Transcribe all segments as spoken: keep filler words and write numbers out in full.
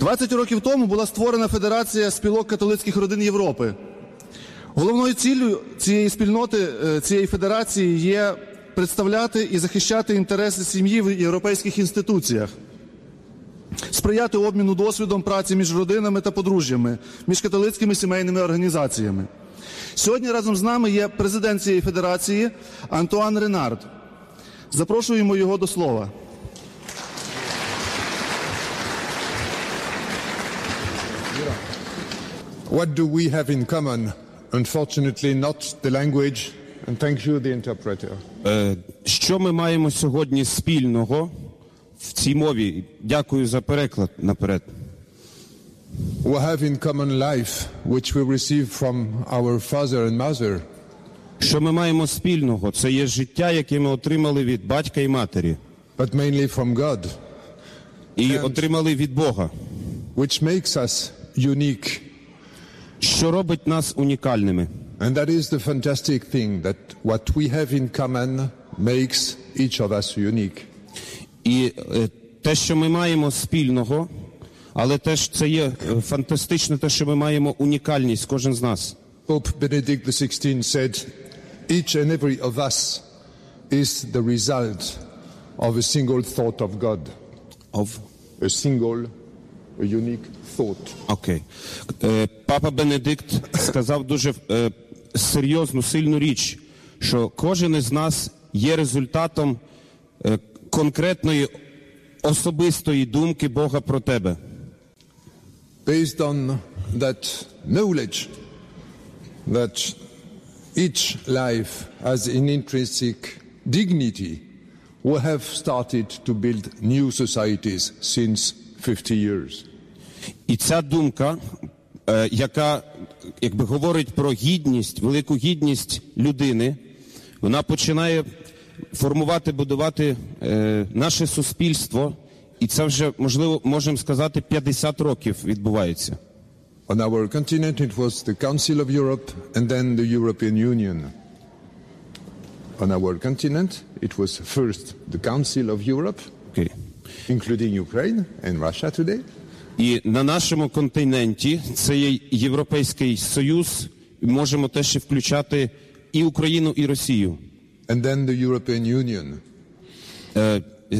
двадцять років тому була створена Федерація спілок католицьких родин Європи. Головною ціллю цієї спільноти, цієї федерації є представляти і захищати інтереси сім'ї в європейських інституціях, сприяти обміну досвідом праці між родинами та подружжями, між католицькими сімейними організаціями. Сьогодні разом з нами є президент цієї федерації Антуан Ренард. Запрошуємо його до слова. What do we have in common? Unfortunately, not the language. And thank you, the interpreter. Е, що ми маємо сьогодні спільного в цій мові? Дякую за переклад наперед. We have in common life, which we receive from our father and mother. Що ми маємо спільного? Це є життя, яке ми отримали від батька і матері. But mainly from God. І And отримали від Бога. Which makes us unique. Що робить нас унікальними. And that is the fantastic thing, that what we have in common makes each of us unique. І е, те, що ми маємо спільного, але теж це є е, фантастично, те, що ми маємо унікальність, кожен з нас. Pope Benedict the sixteenth said, each and every of us is the result of a single thought of God. Of? A single, a unique thought. Окей. Е, Папа Бенедикт сказав дуже е, серйозну, сильну річ, що кожен із нас є результатом е, конкретної особистої думки Бога про тебе. Based on that knowledge that each life has an intrinsic dignity, we have started to build new societies since fifty years. І ця думка, е, яка, якби говорить про гідність, велику гідність людини, вона починає формувати, будувати е, наше суспільство, і це вже, можливо, можемо сказати, п'ятдесят років відбувається. On our continent it was the Council of Europe and then the European Union. On our continent it was first the Council of Europe, Okay. including Ukraine and Russia today. І на нашому континенті це є Європейський Союз, можемо теж і включати і Україну, і Росію. And then the European Union. Е,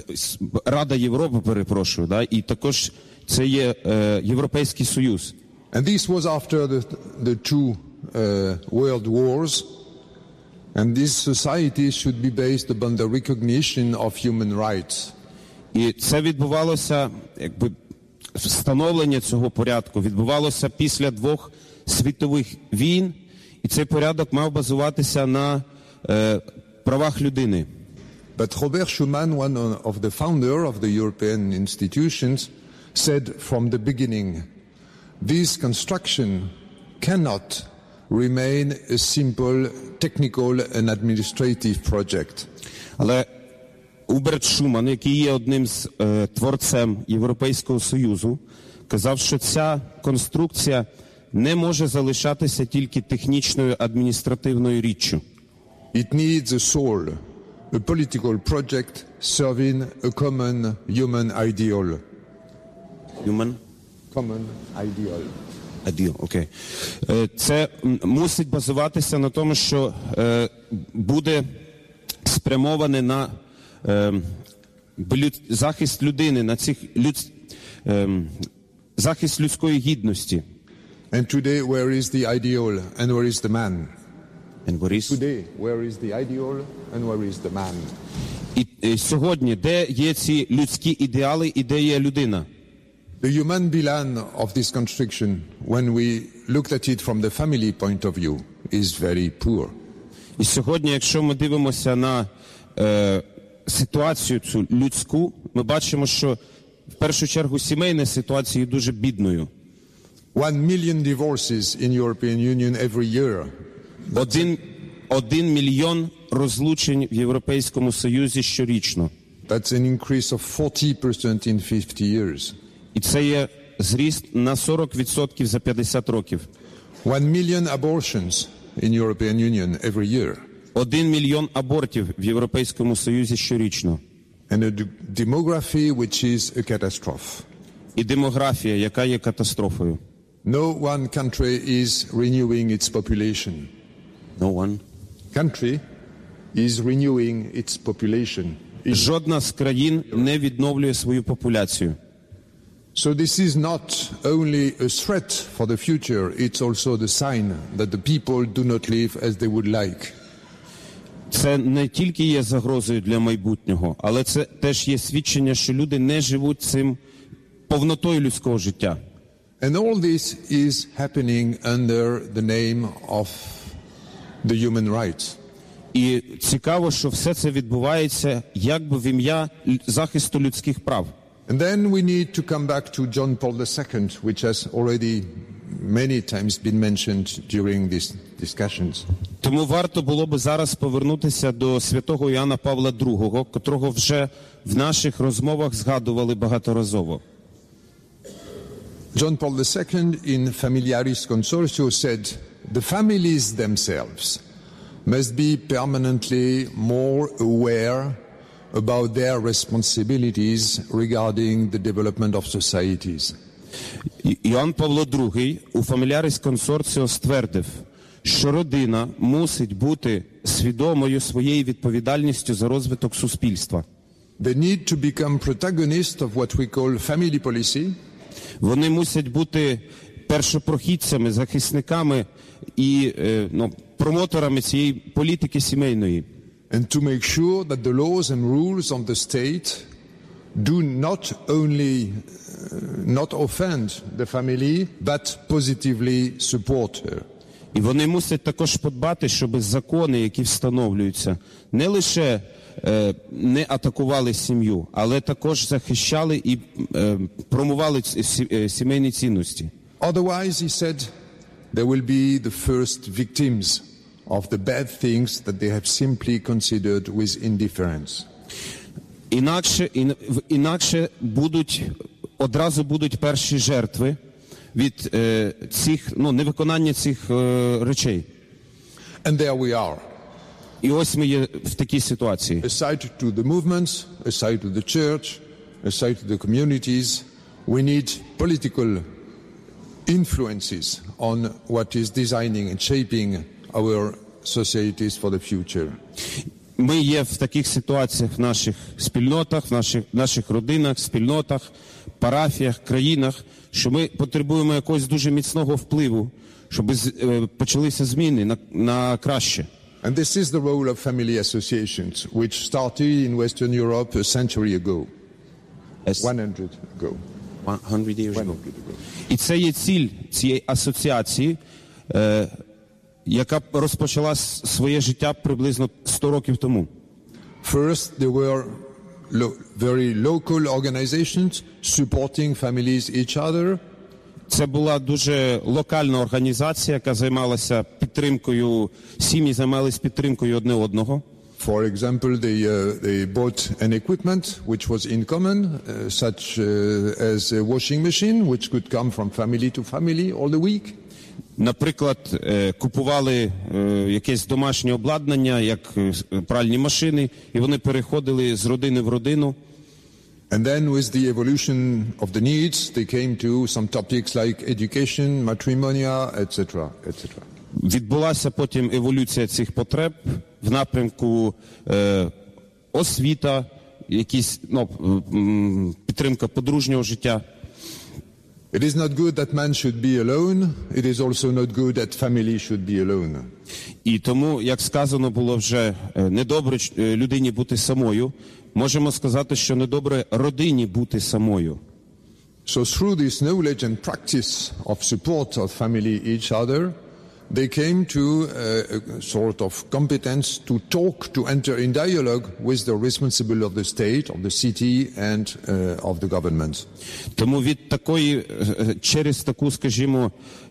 Рада Європи, перепрошую, да? І також це є е, Європейський Союз. And this was after the, the two uh, world wars, and this society should be based upon the recognition of human rights. І це відбувалося, якби, встановлення цього порядку відбувалося після двох світових війн, і цей порядок мав базуватися на е, правах людини. But Robert Schuman, one of the founder of the European institutions, said from the beginning, this construction cannot remain a simple technical and administrative project. Але Уберт Шуман, який є одним з е, творцем Європейського Союзу, казав, що ця конструкція не може залишатися тільки технічною адміністративною річчю. It needs a soul, a political project serving a common human ideal. Human? Common ideal. Ideal, окей. Е, це м, мусить базуватися на тому, що е, буде спрямоване на е, люд, захист людини, на цих люд, е, захист людської гідності. And today, where is the ideal and where is the man? And what is? Today, where is the ideal and where is the man? І е, сьогодні, де є ці людські ідеали і де є людина? The human bilan of this construction, when we looked at it from the family point of view, is very poor. І сьогодні, якщо ми дивимося на е, ситуацію цю людську, ми бачимо, що в першу чергу сімейна ситуація є дуже бідною. One million divorces in European Union every year. Один, один мільйон розлучень в Європейському Союзі щорічно. That's an increase of forty percent in fifty years. І це є зріст на сорок відсотків за п'ятдесят років. One million abortions in European Union every year. Один мільйон абортів в Європейському Союзі щорічно. And a d- demography which is a catastrophe. і демографія, яка є катастрофою. No one country is renewing its population. No one. Country is renewing its population. Жодна з країн не відновлює свою популяцію. So this is not only a threat for the future, it's also the sign that the people do not live as they would like. Це не тільки є загрозою для майбутнього, але це теж є свідчення, що люди не живуть цим повнотою людського життя. And all this is happening under the name of the human rights. І цікаво, що все це відбувається якби в ім'я захисту людських прав. And then we need to come back to John Paul the Second, which has already many times been mentioned during these discussions. Тому варто було би зараз повернутися до святого Іоанна Павла другого, котрого вже в наших розмовах згадували багаторазово. John Paul the Second in Familiaris Consortio said, the families themselves must be permanently more aware about their responsibilities regarding the development of societies. Іоанн Павло другий у Familiaris Consortio ствердив, що родина мусить бути свідомою своєю відповідальністю за розвиток суспільства. They need to become protagonists of what we call family policy. Вони мусять бути першопрохідцями, захисниками і ну, промоторами цієї політики сімейної. And to make sure that the laws and rules of the state do not only uh, not offend the family, but positively support her. І вони мусять також подбати, щоб закони, які встановлюються, не лише е, не атакували сім'ю, але також захищали і е, промували сімейні цінності. Otherwise, he said, there will be the first victims of the bad things that they have simply considered with indifference. Інакше, інакше будуть, одразу будуть перші жертви від е, цих, ну, невиконання цих е, речей. And there we are. І ось ми є в такій ситуації. Aside to the movements, aside to the church, aside to the communities, we need political influences on what is designing and shaping our societies for the future. Ми є в таких ситуаціях в наших спільнотах, в наших, наших родинах, спільнотах, парафіях, країнах, що ми потребуємо якогось дуже міцного впливу, щоб е, почалися зміни на, на краще. And this is the role of family associations, which started in Western Europe a century ago, one hundred ago. one hundred years ago. one hundred ago. І це є ціль цієї асоціації, е, яка розпочала своє життя приблизно сто років тому. First, there were lo- very local organizations supporting families each other. Це була дуже локальна організація, яка займалася підтримкою, сім'ї займалися підтримкою одне одного. For example, they, uh, they bought an equipment which was in common, uh, such uh, as a washing machine, which could come from family to family all the week. Наприклад, купували якесь домашнє обладнання, як пральні машини, і вони переходили з родини в родину. And then with the evolution of the needs, they came to some topics like education, matrimonia, et cetera, et cetera. Відбулася потім еволюція цих потреб в напрямку е, освіта, якісь, ну, підтримка подружнього життя. It is not good that man should be alone. It is also not good that family should be alone. І тому, як сказано було вже, недобре людині бути самою. Можемо сказати, що недобре родині бути самою. So through this knowledge and practice of support of family each other, they came to a, a sort of competence to talk, to enter in dialogue with the responsible of the state, of the city and uh, of the government. Тому від такої, через таку, скажімо,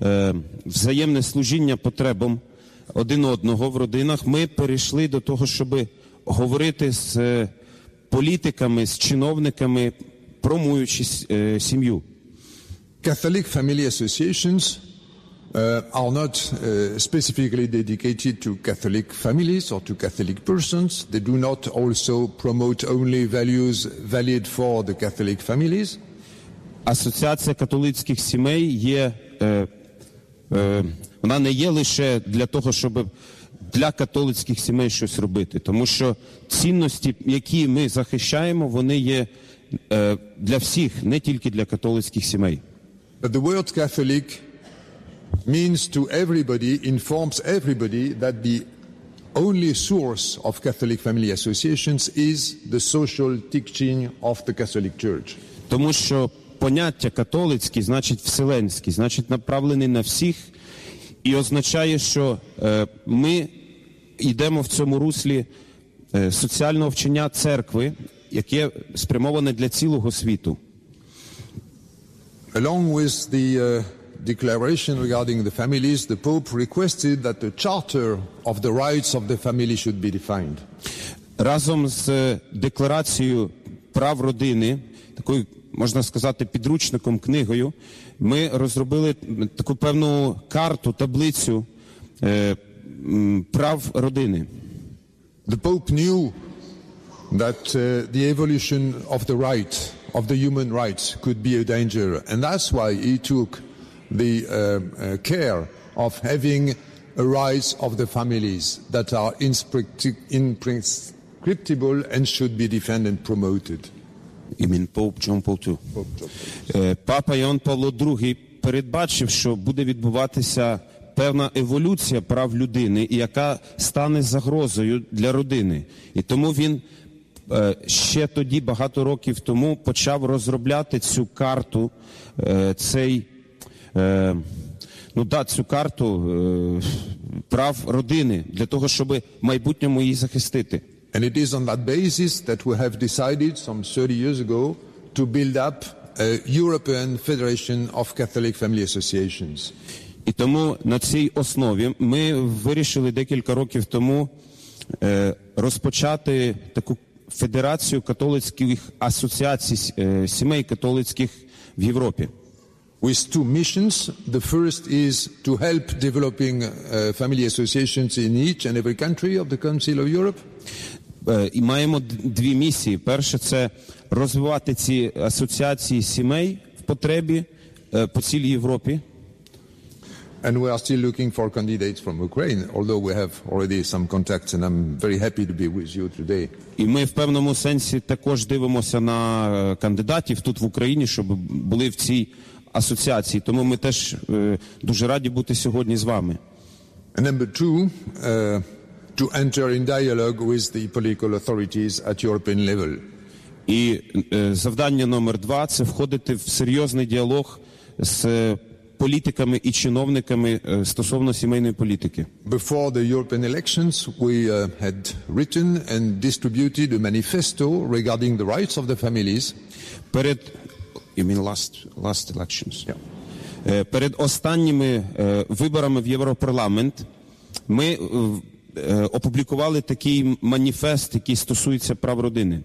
взаємне служіння потребам один одного в родинах, ми перейшли до того, щоб говорити з політиками, з чиновниками, промуючи сім'ю. Catholic family associations uh, are not uh, specifically dedicated to Catholic families or to Catholic persons. They do not also promote only values valid for the Catholic families. асоціація католицьких сімей є, е, е, вона не є лише для того, щоб для католицьких сімей щось робити, тому що цінності, які ми захищаємо, вони є е, для всіх, не тільки для католицьких сімей. But the word Catholic means to everybody, informs everybody that the only source of Catholic family associations is the social teaching of the Catholic Church. Тому що поняття католицький значить вселенський, значить направлений на всіх і означає, що е, ми йдемо в цьому руслі е, соціального вчення церкви, яке спрямоване для цілого світу. Along with the uh, declaration regarding the families, the Pope requested that the charter of the rights of the family should be defined. Разом з декларацією прав родини, такою, можна сказати, підручником, книгою, ми розробили таку певну карту, таблицю е, прав родини. The Pope knew that uh, the evolution of the right, of the human rights, could be a danger, and that's why he took the uh, uh, care of having a rights of the families that are imprescriptible and should be defended and promoted. Ім'я Поп Джон Пол Другий. Е, Папа Іоанн Павло Другий передбачив, що буде відбуватися певна еволюція прав людини, яка стане загрозою для родини. І тому він е, ще тоді, багато років тому, почав розробляти цю карту, е, цей, е, ну да, цю карту е, прав родини, для того, щоб в майбутньому її захистити. And it is on that basis that we have decided some thirty years ago to build up a European Federation of Catholic Family Associations. І тому на цій основі ми вирішили декілька років тому е, розпочати таку федерацію католицьких асоціацій, е, сімей католицьких в Європі. With two missions. The first is to help developing uh, family associations in each and every country of the Council of Europe. Е, і маємо дві місії. Перше – це розвивати ці асоціації сімей в потребі е, по цілій Європі. And we are still looking for candidates from Ukraine, although we have already some contacts, and I'm very happy to be with you today. І ми в певному сенсі також дивимося на кандидатів тут в Україні, щоб були в цій асоціації. Тому ми теж е, дуже раді бути сьогодні з вами. And number two, uh, to enter in dialogue with the political authorities at European level. І е, завдання номер два – це входити в серйозний діалог з політиками і чиновниками е, стосовно сімейної політики. Before the European elections, we uh, had written and distributed a manifesto regarding the rights of the families. Перед you mean last last elections? Yeah. Е, перед останніми е, виборами в Європарламент ми е, е, опублікували такий маніфест, який стосується прав родини.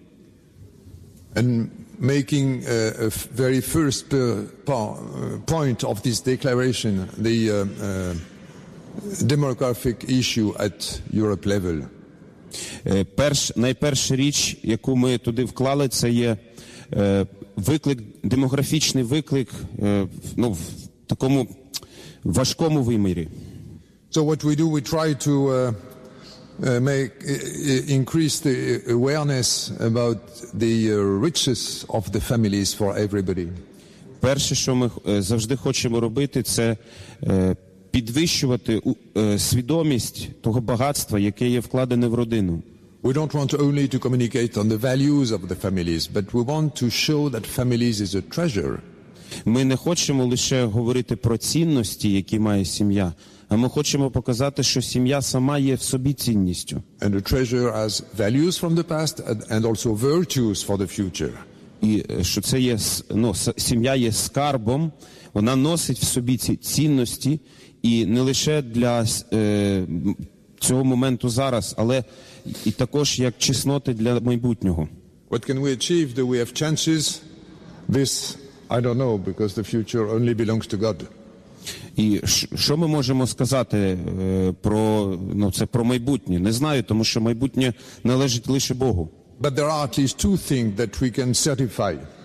And making uh, a very first uh, po- uh, point of this declaration, the uh, uh, demographic issue at Europe level. Е, перш, найперша річ, яку ми туди вклали, це є е, виклик, демографічний виклик е, ну, в такому важкому вимірі. So what we do, we try to uh, uh, make uh, increase the awareness about the uh, riches of the families for everybody. Перше, що ми е, завжди хочемо робити, це е, підвищувати е, свідомість того багатства, яке є вкладене в родину. We don't want only to communicate on the values of the families, but we want to show that families is a treasure. Ми не хочемо лише говорити про цінності, які має сім'я, а ми хочемо показати, що сім'я сама є в собі цінністю. And a treasure has values from the past and, and also virtues for the future. І що це є, ну, сім'я є скарбом, вона носить в собі ці цінності, і не лише для е, цього моменту зараз, але і також як чесноти для майбутнього. What can we achieve? Do we have chances? This, I don't know, because the future only belongs to God. І що ми можемо сказати е, про, ну, це про майбутнє? Не знаю, тому що майбутнє належить лише Богу. But there are at least two things that we can certify.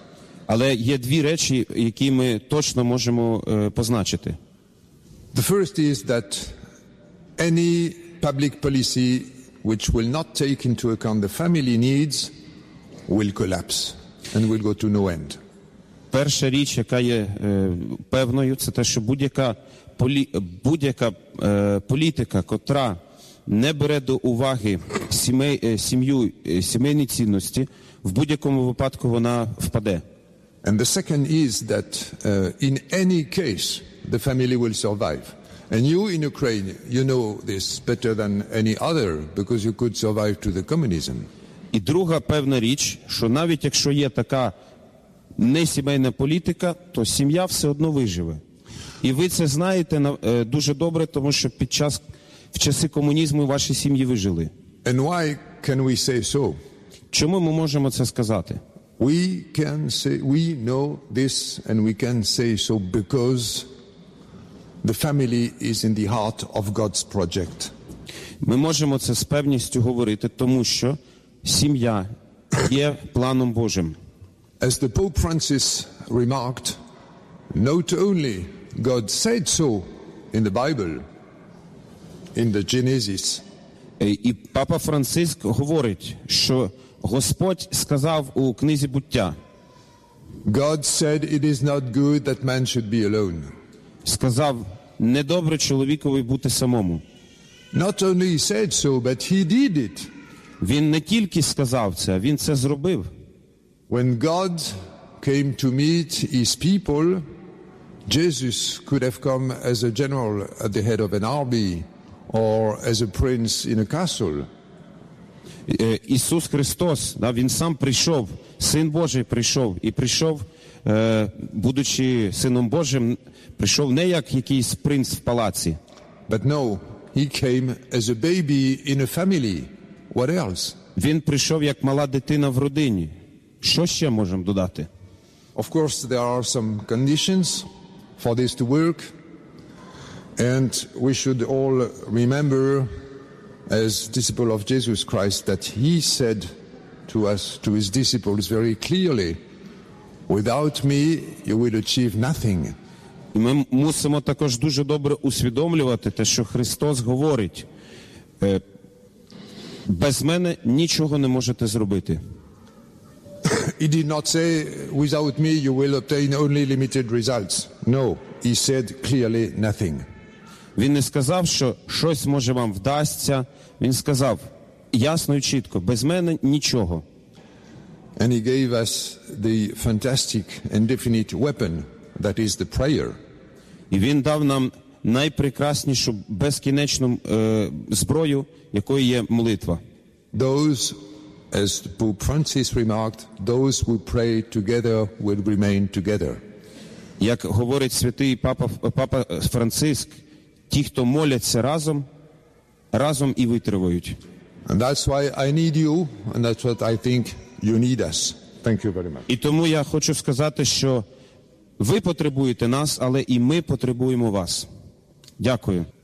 Але є дві речі, які ми точно можемо е, позначити. The first is that any public policy which will not take into account the family needs will collapse and will go to no end. Перша річ, яка є е, певною, це те, що будь-яка, полі, будь-яка е, політика, котра не бере до уваги сімей, е, сім'ю, е, сімейні цінності, в будь-якому випадку вона впаде. And the second is that uh, in any case, the family will survive. And you in Ukraine, you know this better than any other because you could survive to the communism. І друга певна річ, що навіть якщо є така несімейна політика, то сім'я все одно виживе. І ви це знаєте е, дуже добре, тому що під час, в часи комунізму ваші сім'ї вижили. And why can we say so? Чому ми можемо це сказати? We can say, we know this and we can say so because the family is in the heart of God's project. Ми можемо це з певністю говорити, тому що сім'я є планом Божим. As the Pope Francis remarked, not only God said so in the Bible, in the Genesis, І папа Франциск говорить, що Господь сказав у книзі «Буття», God said it is not good that man should be alone. сказав, недобре чоловікові бути самому. Not only he said so, but he did it. Він не тільки сказав це, він це зробив. When God came to meet his people, Jesus could have come as a general at the head of an army or as a prince in a castle. Е, Ісус Христос, да, Він сам прийшов, Син Божий прийшов, і прийшов, е, будучи Сином Божим, прийшов не як якийсь принц в палаці. But no, he came as a baby in a family. What else? Він прийшов як мала дитина в родині. Що ще можемо додати? Of course, there are some conditions for this to work. And we should all remember, as disciples of Jesus Christ, that he said to us, to his disciples very clearly, without me you will achieve nothing. І ми мусимо також дуже добре усвідомлювати те, що Христос говорить, е, без мене нічого не можете зробити. He did not say, without me you will obtain only limited results. No, he said clearly nothing. Він не сказав, що щось може вам вдасться. Він сказав ясно і чітко, без мене нічого. And he gave us the fantastic and definite weapon that is the prayer. І він дав нам найпрекраснішу безкінечну е, зброю, якою є молитва. Those, as Pope Francis remarked, those who pray together will remain together. Як говорить святий папа, папа Франциск, ті, хто моляться разом, разом і витривають. And that's why I need you, and that's what I think you need us. Thank you very much. І тому я хочу сказати, що ви потребуєте нас, але і ми потребуємо вас. Дякую.